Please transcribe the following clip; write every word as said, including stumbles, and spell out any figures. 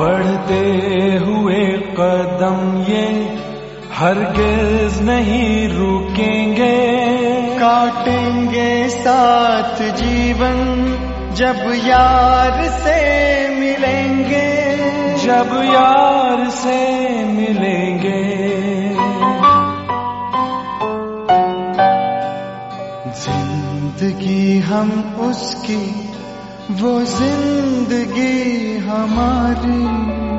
बढ़ते हुए कदम ये हरगिज नहीं रुकेंगे, काटेंगे साथ जीवन जब यार से मिलेंगे, जब यार से मिलेंगे। जिंदगी हम उसकी, वो जिंदगी हमारी।